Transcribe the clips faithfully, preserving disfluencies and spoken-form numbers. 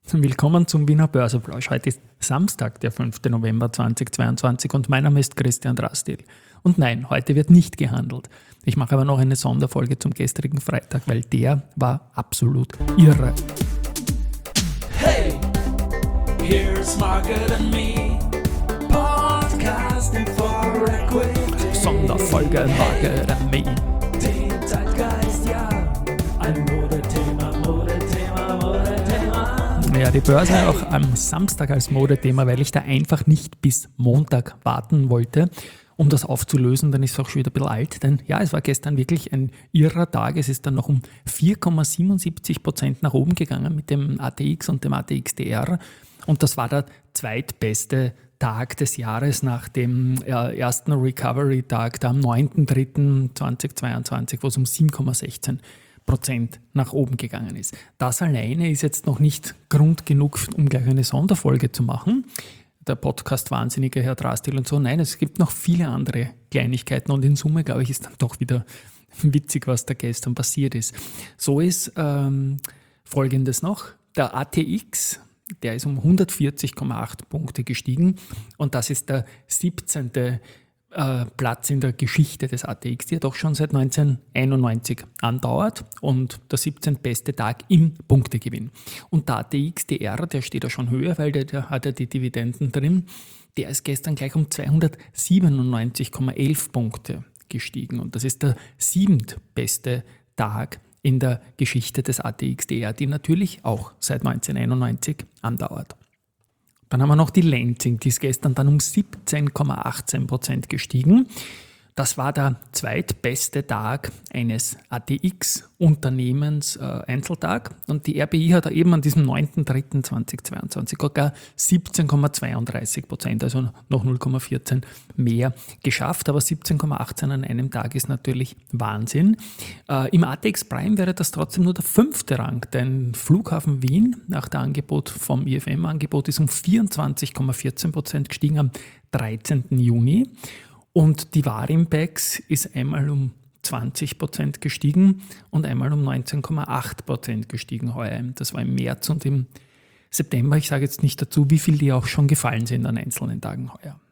Willkommen zum Wiener Börseplausch. Heute ist Samstag, der fünften November zweitausendzweiundzwanzig und mein Name ist Christian Drastil. Und nein, heute wird nicht gehandelt. Ich mache aber noch eine Sonderfolge zum gestrigen Freitag, weil der war absolut irre. Hey, here's Market and me, podcasting for equity. Sonderfolge Market and Me. Den Zeitgeist, ja, ein Modethema, Modethema, Modethema. Ja, die Börse auch am Samstag als Modethema, weil ich da einfach nicht bis Montag warten wollte, um das aufzulösen. Dann ist es auch schon wieder ein bisschen alt, denn ja, es war gestern wirklich ein irrer Tag. Es ist dann noch um vier Komma siebenundsiebzig Prozent nach oben gegangen mit dem A T X und dem A T X D R. Und das war der zweitbeste Tag des Jahres nach dem äh, ersten Recovery-Tag, da am neunten dritten zweitausendzweiundzwanzig, wo es um sieben Komma sechzehn Prozent nach oben gegangen ist. Das alleine ist jetzt noch nicht Grund genug, um gleich eine Sonderfolge zu machen. Der Podcast-Wahnsinnige Herr Drastil und so. Nein, es gibt noch viele andere Kleinigkeiten und in Summe, glaube ich, ist dann doch wieder witzig, was da gestern passiert ist. So ist ähm, Folgendes noch. Der A T X, der ist um hundertvierzig Komma acht Punkte gestiegen und das ist der siebzehnte Äh, Platz in der Geschichte des A T X, die ja doch schon seit neunzehnhunderteinundneunzig andauert und der siebzehnte beste Tag im Punktegewinn. Und der A T X D R, der steht ja schon höher, weil der, der hat ja die Dividenden drin, der ist gestern gleich um zweihundertsiebenundneunzig Komma elf Punkte gestiegen und das ist der siebtbeste Tag in der Geschichte des A T X D R, die natürlich auch seit neunzehnhunderteinundneunzig andauert. Dann haben wir noch die Lenzing, die ist gestern dann um siebzehn Komma achtzehn Prozent gestiegen. Das war der zweitbeste Tag eines A T X-Unternehmens äh, Einzeltag. Und die R B I hat eben an diesem neunten dritten zweitausendzweiundzwanzig sogar siebzehn Komma zweiunddreißig Prozent, also noch null Komma vierzehn mehr geschafft. Aber siebzehn Komma achtzehn an einem Tag ist natürlich Wahnsinn. Äh, Im A T X Prime wäre das trotzdem nur der fünfte Rang, denn Flughafen Wien nach dem Angebot vom I F M-Angebot ist um vierundzwanzig Komma vierzehn Prozent gestiegen am dreizehnten Juni. Und die Warimpex ist einmal um zwanzig Prozent gestiegen und einmal um neunzehn Komma acht Prozent gestiegen heuer. Das war im März und im September. Ich sage jetzt nicht dazu, wie viel die auch schon gefallen sind an einzelnen Tagen heuer.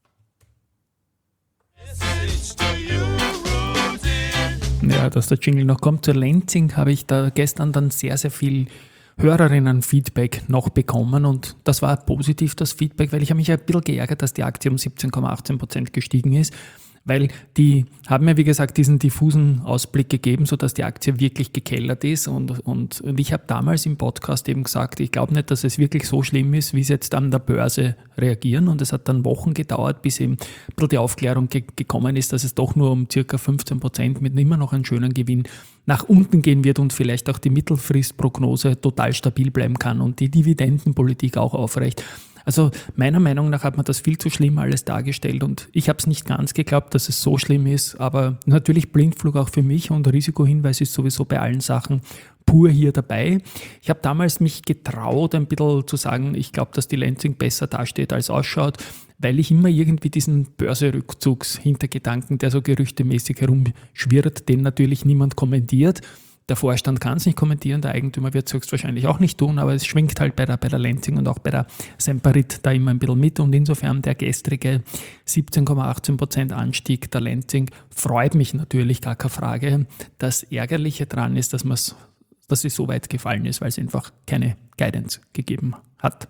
Ja, dass der Jingle noch kommt. Zur Lenzing habe ich da gestern dann sehr, sehr viel Hörerinnen-Feedback noch bekommen und das war positiv, das Feedback, weil ich habe mich ein bisschen geärgert, dass die Aktie um siebzehn Komma achtzehn Prozent gestiegen ist, weil die haben mir, wie gesagt, diesen diffusen Ausblick gegeben, sodass die Aktie wirklich gekellert ist und, und, und ich habe damals im Podcast eben gesagt, ich glaube nicht, dass es wirklich so schlimm ist, wie sie jetzt an der Börse reagieren und es hat dann Wochen gedauert, bis eben ein bisschen die Aufklärung ge- gekommen ist, dass es doch nur um circa fünfzehn Prozent mit immer noch einem schönen Gewinn nach unten gehen wird und vielleicht auch die Mittelfristprognose total stabil bleiben kann und die Dividendenpolitik auch aufrecht. Also meiner Meinung nach hat man das viel zu schlimm alles dargestellt und ich habe es nicht ganz geglaubt, dass es so schlimm ist, aber natürlich Blindflug auch für mich und Risikohinweis ist sowieso bei allen Sachen pur hier dabei. Ich habe damals mich getraut, ein bisschen zu sagen, ich glaube, dass die Lenzing besser dasteht als ausschaut, weil ich immer irgendwie diesen Börserückzugs-Hintergedanken, der so gerüchtemäßig herumschwirrt, den natürlich niemand kommentiert. Der Vorstand kann es nicht kommentieren, der Eigentümer wird es höchstwahrscheinlich auch nicht tun, aber es schwingt halt bei der, bei der Lenzing und auch bei der Semperit da immer ein bisschen mit und insofern der gestrige siebzehn Komma achtzehn Prozent Anstieg der Lenzing freut mich natürlich, gar keine Frage. Das Ärgerliche daran ist, dass, man's, dass es so weit gefallen ist, weil es einfach keine Guidance gegeben hat.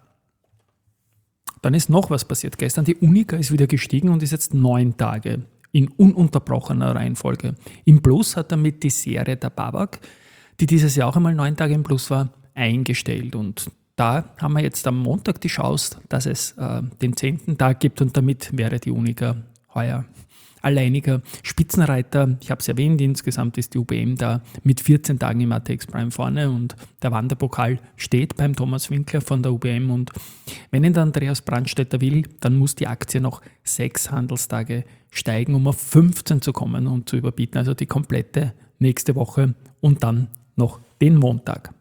Dann ist noch was passiert gestern, die Unica ist wieder gestiegen und ist jetzt neun Tage in ununterbrochener Reihenfolge. Im Plus hat damit die Serie der Babak, die dieses Jahr auch einmal neun Tage im Plus war, eingestellt. Und da haben wir jetzt am Montag die Chance, dass es äh, den zehnten Tag gibt und damit wäre die Unica heuer alleiniger Spitzenreiter. Ich habe es erwähnt, insgesamt ist die U B M da mit vierzehn Tagen im A T X Prime vorne und der Wanderpokal steht beim Thomas Winkler von der U B M und wenn ihn der Andreas Brandstätter will, dann muss die Aktie noch sechs Handelstage steigen, um auf fünfzehn zu kommen und zu überbieten, also die komplette nächste Woche und dann noch den Montag.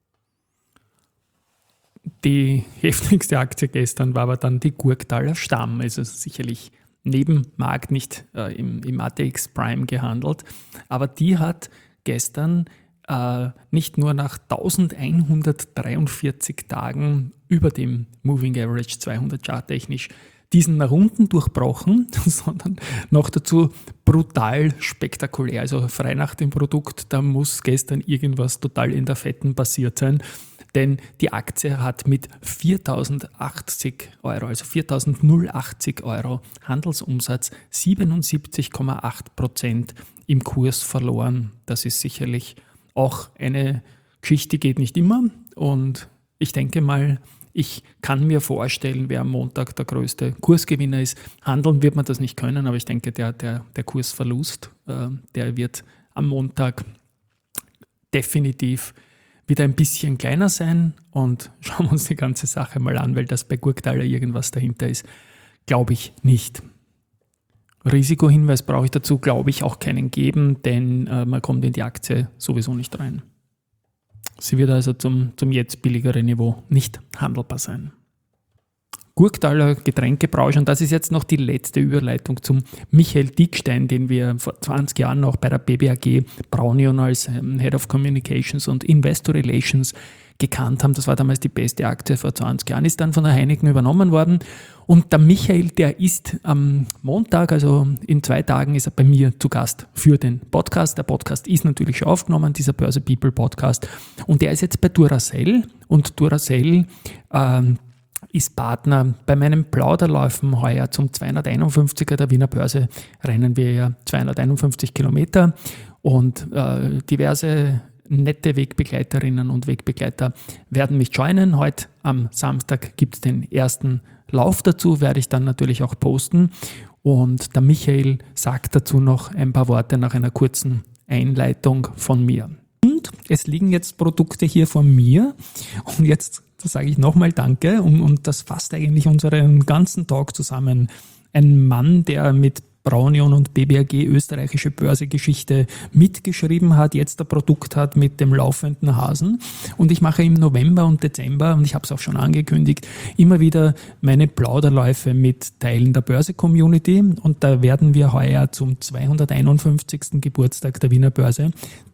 Die heftigste Aktie gestern war aber dann die Gurktaler Stamm, also sicherlich neben Markt nicht äh, im, im A T X Prime gehandelt, aber die hat gestern äh, nicht nur nach eintausendeinhundertdreiundvierzig Tagen über dem Moving Average zweihundert charttechnisch diesen nach unten durchbrochen, sondern noch dazu brutal spektakulär. Also frei nach dem Produkt, da muss gestern irgendwas total in der Fetten passiert sein, denn die Aktie hat mit viertausendachtzig Euro, also viertausendachtzig Euro Handelsumsatz siebenundsiebzig Komma acht Prozent im Kurs verloren. Das ist sicherlich auch eine Geschichte, die geht nicht immer, und ich denke mal, ich kann mir vorstellen, wer am Montag der größte Kursgewinner ist. Handeln wird man das nicht können, aber ich denke, der, der, der Kursverlust, äh, der wird am Montag definitiv wieder ein bisschen kleiner sein, und schauen wir uns die ganze Sache mal an, weil das bei Gurgtaler irgendwas dahinter ist, glaube ich nicht. Risikohinweis brauche ich dazu, glaube ich, auch keinen geben, denn äh, man kommt in die Aktie sowieso nicht rein. Sie wird also zum, zum jetzt billigeren Niveau nicht handelbar sein. Gurgtaler Getränkebranche, und das ist jetzt noch die letzte Überleitung zum Michael Dickstein, den wir vor zwanzig Jahren noch bei der B B A G Braunion als Head of Communications und Investor Relations gekannt haben. Das war damals die beste Aktie vor zwanzig Jahren, ist dann von der Heineken übernommen worden. Und der Michael, der ist am Montag, also in zwei Tagen, ist er bei mir zu Gast für den Podcast. Der Podcast ist natürlich schon aufgenommen, dieser Börse People Podcast. Und der ist jetzt bei Duracell, und Duracell ähm, ist Partner bei meinen Plauderläufen heuer zum zweihunderteinundfünfziger der Wiener Börse. Rennen wir ja zweihunderteinundfünfzig Kilometer, und äh, diverse nette Wegbegleiterinnen und Wegbegleiter werden mich joinen. Heute am Samstag gibt es den ersten Lauf dazu, werde ich dann natürlich auch posten. Und der Michael sagt dazu noch ein paar Worte nach einer kurzen Einleitung von mir. Und es liegen jetzt Produkte hier von mir, und jetzt sage ich nochmal Danke, und, und das fasst eigentlich unseren ganzen Talk zusammen. Ein Mann, der mit Braunion und B B A G österreichische Börsegeschichte mitgeschrieben hat, jetzt ein Produkt hat mit dem laufenden Hasen. Und ich mache im November und Dezember, und ich habe es auch schon angekündigt, immer wieder meine Plauderläufe mit Teilen der Börse-Community. Und da werden wir heuer zum zweihunderteinundfünfzigsten Geburtstag der Wiener Börse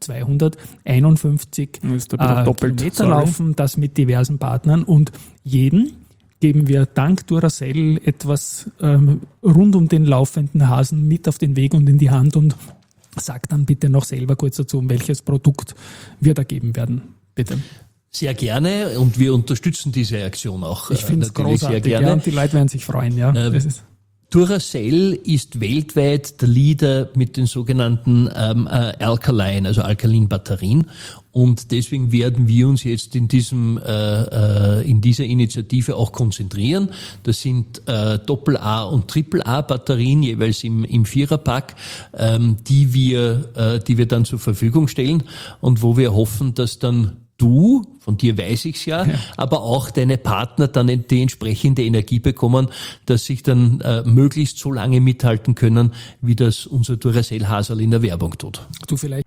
zweihunderteinundfünfzig äh, Kilometer laufen, das mit diversen Partnern, und jeden geben wir dank Duracell etwas ähm, rund um den laufenden Hasen mit auf den Weg und in die Hand, und sag dann bitte noch selber kurz dazu, um welches Produkt wir da geben werden. Bitte. Sehr gerne, und wir unterstützen diese Aktion auch. Ich finde es großartig, sehr gerne. Ja, und die Leute werden sich freuen. Ja. Ähm, das ist Duracell ist weltweit der Leader mit den sogenannten ähm, äh, Alkaline, also Alkalin-Batterien. Und deswegen werden wir uns jetzt in diesem äh, äh, in dieser Initiative auch konzentrieren. Das sind äh, Doppel-A und Triple-A-Batterien, jeweils im, im Viererpack, ähm, die wir äh, die wir dann zur Verfügung stellen, und wo wir hoffen, dass dann du, von dir weiß ich's ja, ja, aber auch deine Partner dann die entsprechende Energie bekommen, dass sich dann äh, möglichst so lange mithalten können, wie das unser Duracell-Haserl in der Werbung tut. Du vielleicht.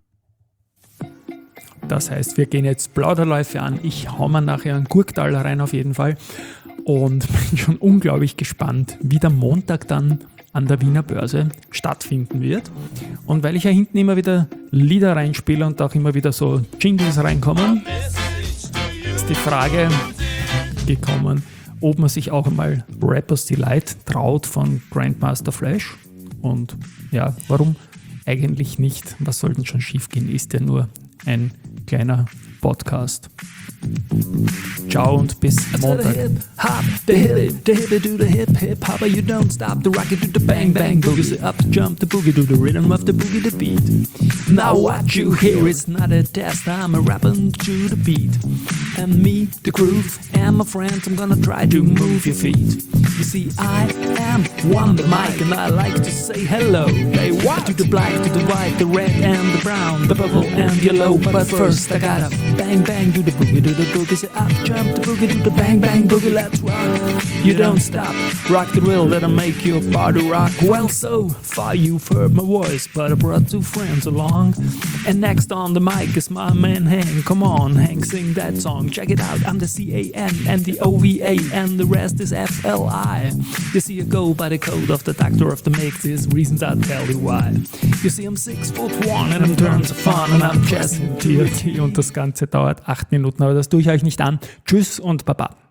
Das heißt, wir gehen jetzt Plauderläufe an. Ich hau mir nachher einen Gurgtaler rein auf jeden Fall, und bin schon unglaublich gespannt, wie der Montag dann an der Wiener Börse stattfinden wird. Und weil ich ja hinten immer wieder Lieder reinspiele und auch immer wieder so Jingles reinkommen, ist die Frage gekommen, ob man sich auch einmal Rappers Delight traut von Grandmaster Flash. Und ja, warum eigentlich nicht? Was soll denn schon schief gehen? Ist ja nur ein kleiner Podcast. Ciao und bis Montag. Hop, the hip, the hip, do the hip, hip hopper, you don't stop, the rocket do the bang bang boogie, say up the jump, the boogie do the rhythm of the boogie, the beat. Now what you hear is not a test, I'm a rapping to the beat. And me, the groove, and my friends, I'm gonna try to move your feet. You see, I am one the mic, and I like to say hello. Hey, what? To the black, to the white, the red and the brown, the purple and yellow. But first I gotta bang bang do the boogie, do the boogie, say up jump the boogie, do the bang bang boogie, let's rock. You don't stop, rock the rhythm that'll make your body rock. Well, so far you've heard my voice, but I brought two friends along. And next on the mic is my man Hank. Come on, Hank, sing that song. Check it out, I'm the C A N and the O V A, and the rest is F L I. lie. You see, I go by the code of the doctor of the mix. These reasons I'll tell you why. You see, I'm six foot one and I'm turns of fun and I'm just T N T und das Ganze dauert acht Minuten, aber das tue ich euch nicht an. Tschüss und Baba.